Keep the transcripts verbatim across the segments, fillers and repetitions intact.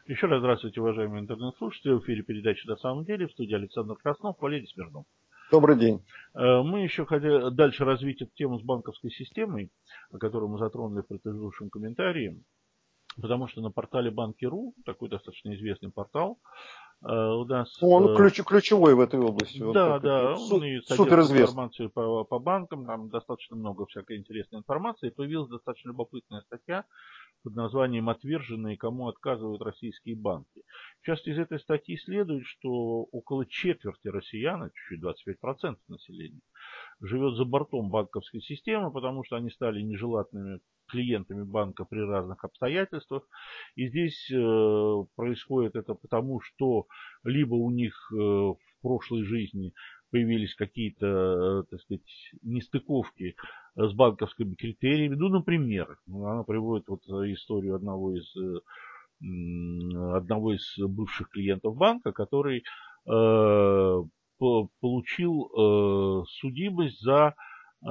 Еще раз здравствуйте, уважаемые интернет-слушатели. В эфире передачи «На самом деле». В студии Александр Краснов, Валерий Смирнов. Добрый день. Мы еще хотели дальше развить эту тему с банковской системой, которую мы затронули в предыдущем комментарии, потому что на портале Банки.ру, такой достаточно известный портал, у нас... Он ключ, ключевой в этой области. Да, вот да, су- он и супер содержит известный. информацию по, по банкам, там достаточно много всякой интересной информации. Появилась достаточно любопытная статья под названием «Отверженные, кому отказывают российские банки». Сейчас из этой статьи следует, что около четверти россиян, чуть-чуть двадцать пять процентов населения, живет за бортом банковской системы, потому что они стали нежелательными клиентами банка при разных обстоятельствах. И здесь э, происходит это потому, что либо у них э, в прошлой жизни появились какие-то, э, так сказать, нестыковки с банковскими критериями. Ну, например, она приводит вот историю одного из, э, одного из бывших клиентов банка, который э, получил э, судимость за, э,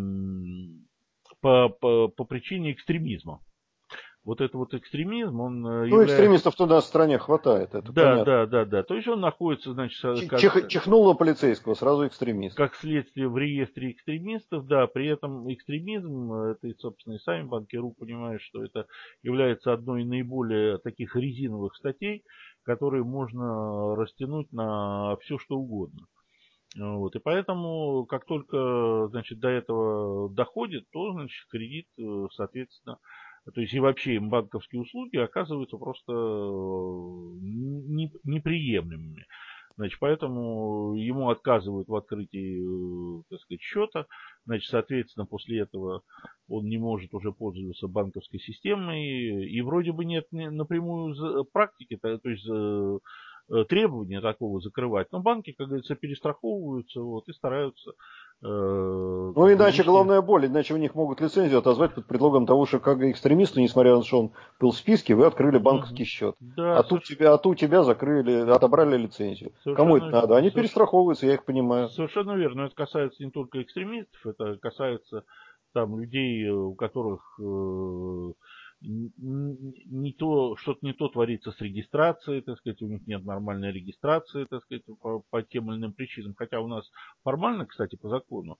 по, по, по причине экстремизма. Вот это вот экстремизм, он Ну, является... экстремистов-то у нас в стране хватает, это да, понятно. Да, да, да. То есть он находится, значит, как... Чих, чихнул на полицейского, сразу экстремист. Как следствие в реестре экстремистов, да, при этом экстремизм, это, и, собственно, и сами Банки.ру понимают, что это является одной из наиболее таких резиновых статей, которые можно растянуть на все, что угодно. Вот. И поэтому, как только, значит, до этого доходит, то, значит, кредит, соответственно, то есть и вообще им банковские услуги оказываются просто неприемлемыми. Значит, поэтому ему отказывают в открытии, так сказать, счета. Значит, соответственно, после этого он не может уже пользоваться банковской системой. И вроде бы нет напрямую практики, то есть требования такого закрывать. Но банки, как говорится, перестраховываются вот, и стараются... Э, ну, иначе внести... головная боль, иначе у них могут лицензию отозвать под предлогом того, что как экстремисту, несмотря на то, что он был в списке, вы открыли банковский угу. счет. Да, а, тут тебя, а тут тебя закрыли, отобрали лицензию. Совершенно... Кому это надо? Они Соверш... перестраховываются, я их понимаю. Совершенно верно. Это касается не только экстремистов, это касается там людей, у которых... Э, не то, что-то не то творится с регистрацией, так сказать, у них нет нормальной регистрации, так сказать, по, по тем или иным причинам. Хотя у нас формально, кстати, по закону,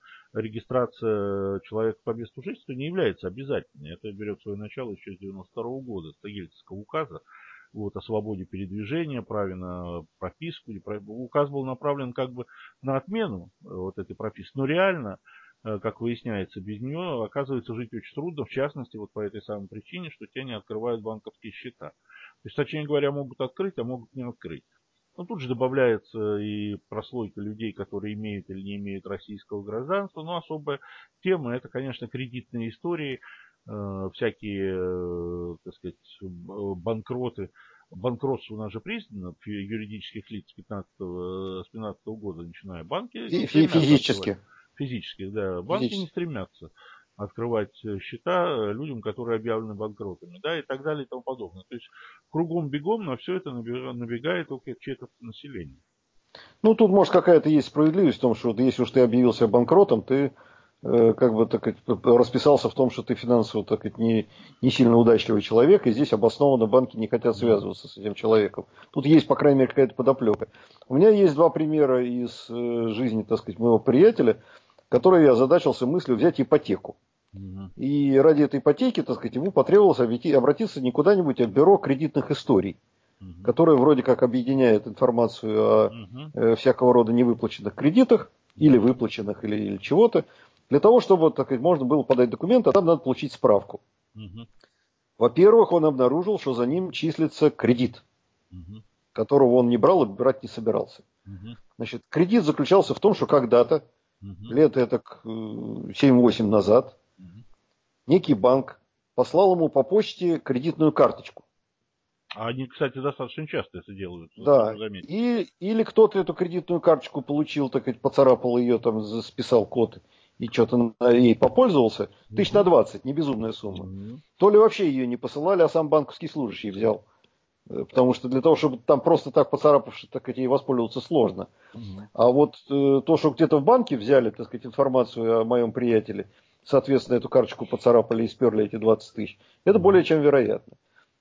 регистрация человека по месту жительства не является обязательной. Это берет свое начало еще с девяносто второго года, с Ельцинского указа. Вот, о свободе передвижения, праве на прописку. Указ был направлен как бы на отмену вот этой прописки. Но реально, как выясняется, без нее оказывается жить очень трудно, в частности, вот по этой самой причине, что те не открывают банковские счета. То есть, точнее говоря, могут открыть, а могут не открыть. Но тут же добавляется и прослойка людей, которые имеют или не имеют российского гражданства. Но особая тема — это, конечно, кредитные истории, э, всякие, э, так сказать, банкроты. Банкротство у нас же признано юридических лиц с пятнадцатого года, начиная банки. Физически. Физических, да. Банки Физически. не стремятся открывать счета людям, которые объявлены банкротами, да, и так далее и тому подобное. То есть кругом бегом на все это набегает около четверти населения. Ну, тут, может, какая-то есть справедливость в том, что если уж ты объявился банкротом, ты э, как бы так, расписался в том, что ты финансово так, не, не сильно удачливый человек, и здесь обоснованно банки не хотят связываться с этим человеком. Тут есть, по крайней мере, какая-то подоплека. У меня есть два примера из э, жизни, так сказать, моего приятеля, который я озадачился мыслью взять ипотеку. Угу. И ради этой ипотеки, так сказать, ему потребовалось обратиться не куда-нибудь, а в бюро кредитных историй, угу. которое вроде как объединяет информацию о угу. э, всякого рода невыплаченных кредитах, угу. или выплаченных, или, или чего-то, для того, чтобы, так сказать, можно было подать документы, а там надо получить справку. Угу. Во-первых, он обнаружил, что за ним числится кредит, угу. которого он не брал и брать не собирался. Угу. Значит, кредит заключался в том, что когда-то, Угу. лет это семь-восемь назад, угу. некий банк послал ему по почте кредитную карточку. А они, кстати, достаточно часто это делают. Да. И, или кто-то эту кредитную карточку получил, так сказать, поцарапал ее, там, списал код и что-то ей попользовался. Угу. Тысяч на двадцать, не безумная сумма. Угу. То ли вообще ее не посылали, а сам банковский служащий взял. Потому что для того, чтобы там просто так поцарапавшись, так сказать, ей воспользоваться сложно. Угу. А вот э, то, что где-то в банке взяли, так сказать, информацию о моем приятеле, соответственно, эту карточку поцарапали и сперли эти двадцать тысяч, это угу. более чем вероятно.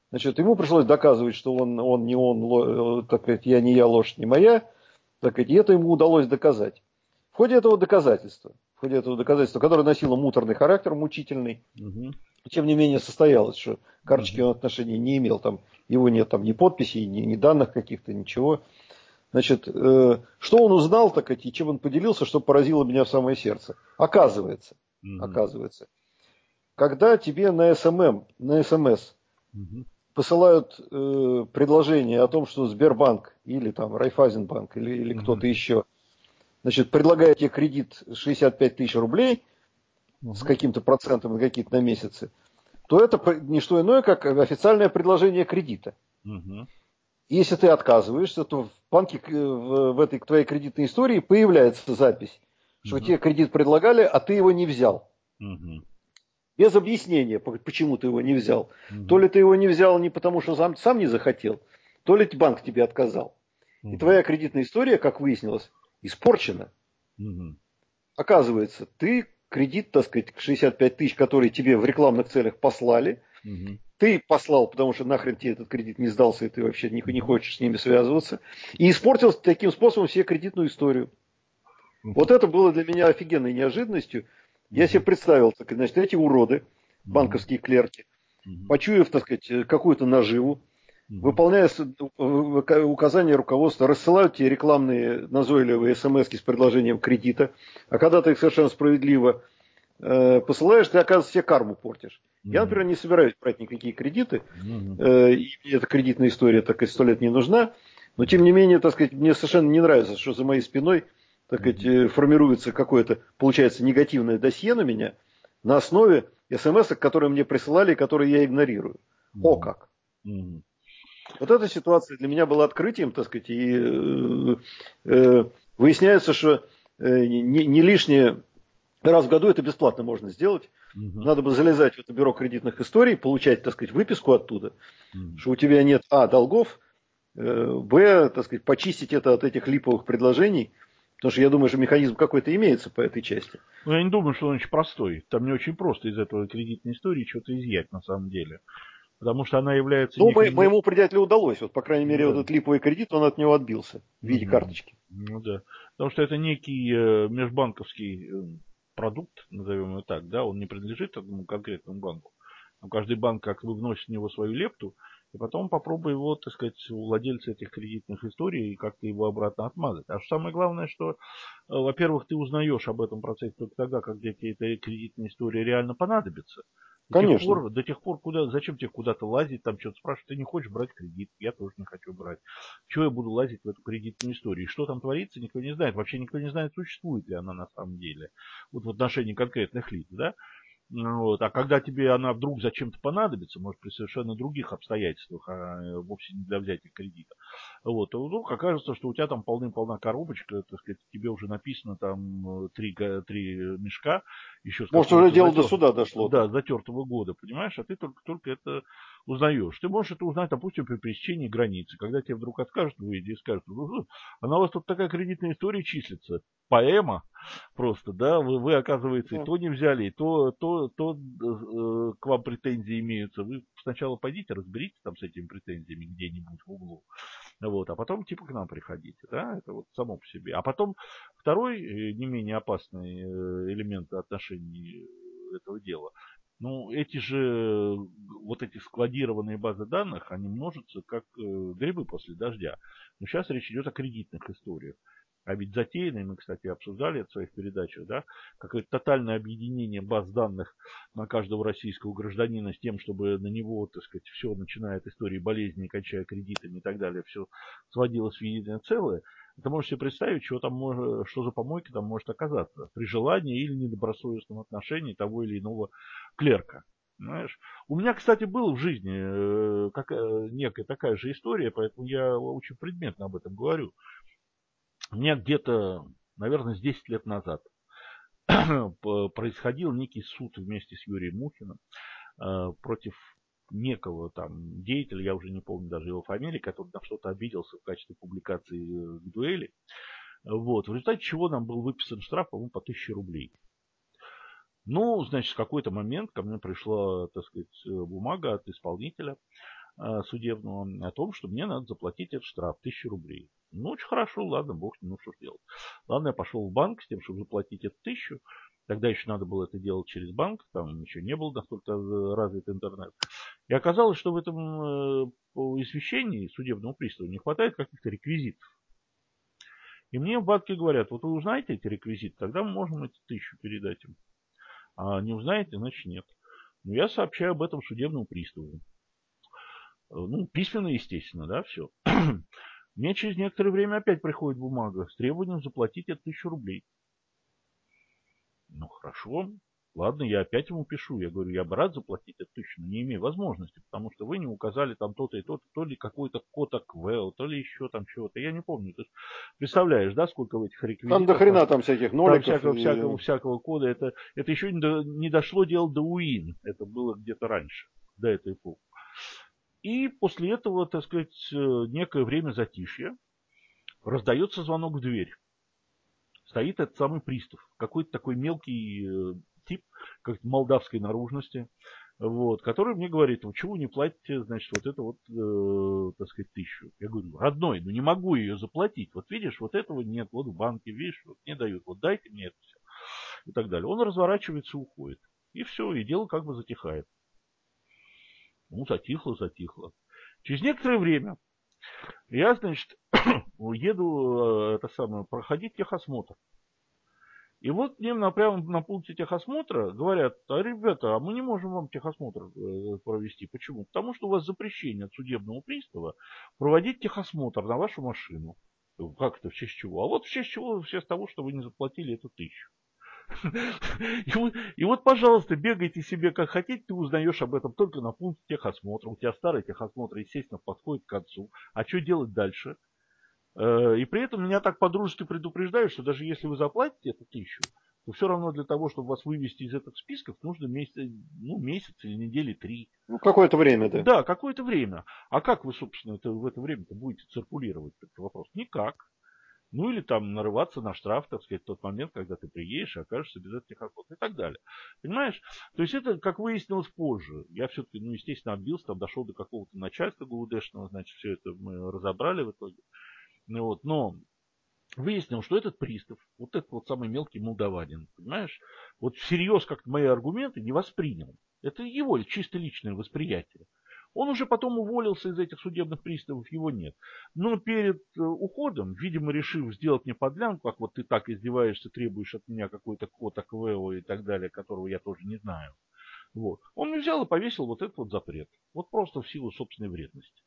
Значит, ему пришлось доказывать, что он, он не он, так сказать, я не я, ложь не моя. Так сказать, и это ему удалось доказать. В ходе этого доказательства, в ходе этого доказательства, которое носило муторный характер, мучительный, Угу. тем не менее состоялось, что карточки Угу. он отношения не имел, там, его нет там ни подписей, ни, ни данных каких-то, ничего. Значит, э, что он узнал, так сказать, и чем он поделился, что поразило меня в самое сердце. Оказывается, Угу. оказывается, когда тебе на эс эм эм, на эс эм эс Угу. посылают э, предложение о том, что Сбербанк или там Райфайзенбанк или, или Угу. кто-то еще, значит, предлагает тебе кредит шестьдесят пять тысяч рублей с Угу. каким-то процентом на какие-то на месяцы, то это не что иное, как официальное предложение кредита. Угу. Если ты отказываешься, то в банке, в, в этой твоей кредитной истории появляется запись, что Угу. тебе кредит предлагали, а ты его не взял. Угу. Без объяснения, почему ты его не взял. То Угу. ли ты его не взял не потому, что сам, сам не захотел, то ли банк тебе отказал. И Угу. твоя кредитная история, как выяснилось, испорчена. Угу. Оказывается, ты кредит, так сказать, шестьдесят пять тысяч, который тебе в рекламных целях послали, Угу. ты послал, потому что нахрен тебе этот кредит не сдался, и ты вообще не, не Угу. хочешь с ними связываться, и испортил таким способом себе кредитную историю. Угу. Вот это было для меня офигенной неожиданностью. Я себе Угу. представил, так, значит, эти уроды, Угу. банковские клерки, Угу. почуяв, так сказать, какую-то наживу, Угу. выполняя указания руководства, рассылают тебе рекламные назойливые смс с предложением кредита, а когда ты их совершенно справедливо э, посылаешь, ты, оказывается, себе карму портишь. Я, Угу. например, не собираюсь брать никакие кредиты, Угу. э, и мне эта кредитная история, так сказать, сто лет не нужна, но, тем не менее, так сказать, мне совершенно не нравится, что за моей спиной, так сказать, Угу. э, формируется какое-то, получается, негативное досье на меня на основе смс, которые мне присылали и которые я игнорирую. О Угу. как! Угу. Вот эта ситуация для меня была открытием, так сказать, и э, э, выясняется, что э, не, не лишнее раз в году это бесплатно можно сделать. Угу. Надо бы залезать в это бюро кредитных историй, получать, так сказать, выписку оттуда, Угу. что у тебя нет, а, долгов, э, б, так сказать, почистить это от этих липовых предложений, потому что я думаю, что механизм какой-то имеется по этой части. Ну, я не думаю, что он очень простой. Там не очень просто из этого кредитной истории что-то изъять на самом деле. Потому что она является Ну, мо- неким... моему приятелю удалось, вот, по крайней мере, вот Да. этот липовый кредит, он от него отбился в виде Мгм. карточки. Ну да. Потому что это некий э, межбанковский э, продукт, назовем его так, да, он не принадлежит одному конкретному банку. Но каждый банк как бы вносит в него свою лепту, и потом попробуй его, так сказать, у владельца этих кредитных историй как-то его обратно отмазать. А самое главное, что, э, во-первых, ты узнаешь об этом процессе только тогда, когда тебе эта кредитная история реально понадобится. До тех Конечно. пор, до тех пор, куда, зачем тебе куда-то лазить, там что-то спрашивать, ты не хочешь брать кредит, я тоже не хочу брать. Чего я буду лазить в эту кредитную историю? И что там творится, никто не знает. Вообще никто не знает, существует ли она на самом деле. Вот в отношении конкретных лиц, да? Ну вот. А когда тебе она вдруг зачем-то понадобится, может при совершенно других обстоятельствах, а вовсе не для взятия кредита, вот, то вдруг окажется, что у тебя там полным-полна коробочка, так сказать, тебе уже написано там э, три, га- три мешка, еще с Может, уже какого-то дело до затер... суда дошло-то. да, затертого года, понимаешь, а ты только, только это узнаешь. Ты можешь это узнать, допустим, при пересечении границы, когда тебе вдруг откажут в выезде и скажут, ну, а на вас тут такая кредитная история числится, поэма, просто, да, вы, вы оказывается, и Ну, то не взяли, и то, то, то э, к вам претензии имеются. Вы сначала пойдите, разберитесь там с этими претензиями где-нибудь в углу, вот, а потом типа к нам приходите, да, это вот само по себе. А потом второй, э, не менее опасный э, элемент отношений этого дела, ну, эти же, вот эти складированные базы данных, они множатся как э, грибы после дождя. Но сейчас речь идет о кредитных историях. А ведь затеянные, мы, кстати, обсуждали это в своих передачах, да, какое-то тотальное объединение баз данных на каждого российского гражданина с тем, чтобы на него, так сказать, все, начиная от истории болезни, кончая кредитами и так далее, все сводилось в единое целое. Ты можешь себе представить, что, там может, что за помойка там может оказаться при желании или недобросовестном отношении того или иного клерка. Знаешь? У меня, кстати, была в жизни э, как, э, некая такая же история, поэтому я очень предметно об этом говорю. У меня где-то, наверное, с десять лет назад происходил некий суд вместе с Юрием Мухиным э, против некого там деятеля, я уже не помню даже его фамилии, который на что-то обиделся в качестве публикации э, к дуэли. Вот. В результате чего нам был выписан штраф, по-моему, по тысяче рублей. Ну, значит, в какой-то момент ко мне пришла, так сказать, бумага от исполнителя, судебного о том, что мне надо заплатить этот штраф, тысячу рублей. Ну, очень хорошо, ладно, бог, ну что ж делать. Ладно, я пошел в банк с тем, чтобы заплатить эту тысячу. Тогда еще надо было это делать через банк, там еще не был настолько развит интернет. И оказалось, что в этом извещении судебного пристава не хватает каких-то реквизитов. И мне в банке говорят, вот вы узнаете эти реквизиты, тогда мы можем эти тысячу передать им. А не узнаете, значит нет. Но я сообщаю об этом судебному приставу. Ну, письменно, естественно, да, все. Мне через некоторое время опять приходит бумага с требованием заплатить эту тысячу рублей. Ну, хорошо. Ладно, я опять ему пишу. Я говорю, я бы рад заплатить эту тысячу, но не имею возможности, потому что вы не указали там то-то и то-то, то ли какой-то код АКВЭО, то ли еще там чего-то. Я не помню. Ты представляешь, да, сколько в этих реквизитах. Там до хрена там всяких ноликов. Там всякого, и... всякого, всякого кода. Это, это еще не, до, не дошло дело до УИН. Это было где-то раньше, до этой эпохи. И после этого, так сказать, некое время затишья, раздается звонок в дверь. Стоит этот самый пристав, какой-то такой мелкий э, тип, как молдавской наружности, вот, который мне говорит, вы чего не платите, значит, вот это вот, э, так сказать, тысячу. Я говорю, родной, ну не могу ее заплатить. Вот видишь, вот этого нет, вот в банке, видишь, вот не дают, вот дайте мне это все. И так далее. Он разворачивается и уходит. И все, и дело как бы затихает. Ну, затихло, затихло. Через некоторое время я, значит, еду это самое, проходить техосмотр. И вот мне на, прямо на пункте техосмотра говорят, а, ребята, а мы не можем вам техосмотр провести. Почему? Потому что у вас запрещение от судебного пристава проводить техосмотр на вашу машину. Как это, в честь чего? А вот в честь чего? В честь того, что вы не заплатили эту тысячу. И вот, и вот, пожалуйста, бегайте себе как хотите, ты узнаешь об этом только на пункте техосмотра. У тебя старый техосмотр, естественно, подходит к концу. А что делать дальше? И при этом меня так по-дружески предупреждают, что даже если вы заплатите эту тысячу, то все равно для того, чтобы вас вывести из этих списков, нужно месяц, ну, месяц или недели три. Ну, какое-то время, да. Да, какое-то время. А как вы, собственно, это, в это время-то будете циркулировать? Этот вопрос. Никак. Ну, или там нарываться на штраф, так сказать, в тот момент, когда ты приедешь и окажешься без этих охот и так далее. Понимаешь? То есть это, как выяснилось позже. Я все-таки, ну, естественно, отбился, там дошел до какого-то начальства ГУДшного, значит, все это мы разобрали в итоге. Ну, вот, но выяснил, что этот пристав, вот этот вот самый мелкий молдаванин, понимаешь, вот всерьез как-то мои аргументы не воспринял. Это его чисто личное восприятие. Он уже потом уволился из этих судебных приставов, его нет. Но перед уходом, видимо, решив сделать мне подлянку, как вот ты так издеваешься, требуешь от меня какой-то код АКВЭО и так далее, которого я тоже не знаю. Вот. Он мне взял и повесил вот этот вот запрет. Вот просто в силу собственной вредности.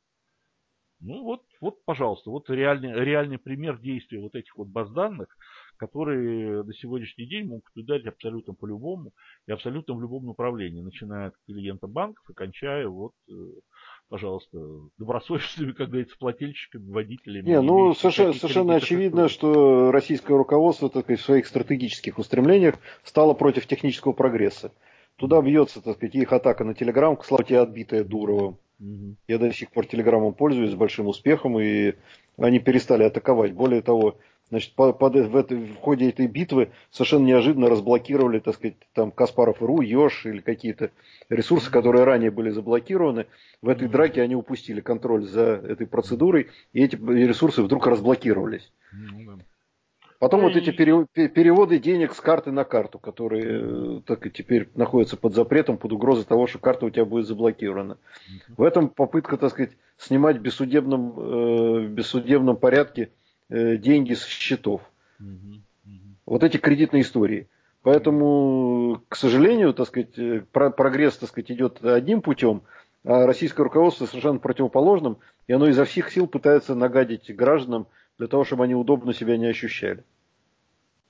Ну вот, вот, пожалуйста, вот реальный, реальный пример действия вот этих вот баз данных, которые на сегодняшний день могут ударить абсолютно по-любому и абсолютно в любом направлении, начиная от клиента банков и кончая, вот, пожалуйста, добросовестными, как говорится, плательщиками, водителями. Не, ну совершенно, совершенно очевидно, что российское руководство, так сказать, в своих стратегических устремлениях стало против технического прогресса. Туда бьется, так сказать, их атака на Телеграм, к славе отбитая Дуровым. Угу. Я до сих пор Телеграмом пользуюсь с большим успехом, и они перестали атаковать. Более того, значит, под, под, в, это, в ходе этой битвы совершенно неожиданно разблокировали, так сказать, там Каспаров.ру, Ёж или какие-то ресурсы, которые ранее были заблокированы. В этой угу. драке они упустили контроль за этой процедурой, и эти ресурсы вдруг разблокировались. Угу. Потом ну, вот и... эти переводы денег с карты на карту, которые так и теперь находятся под запретом, под угрозой того, что карта у тебя будет заблокирована. Uh-huh. В этом попытка, так сказать, снимать в бессудебном, э, бессудебном порядке э, деньги с счетов. Uh-huh. Uh-huh. Вот эти кредитные истории. Поэтому, к сожалению, так сказать, прогресс, так сказать, идет одним путем, а российское руководство совершенно противоположным, и оно изо всех сил пытается нагадить гражданам для того, чтобы они удобно себя не ощущали.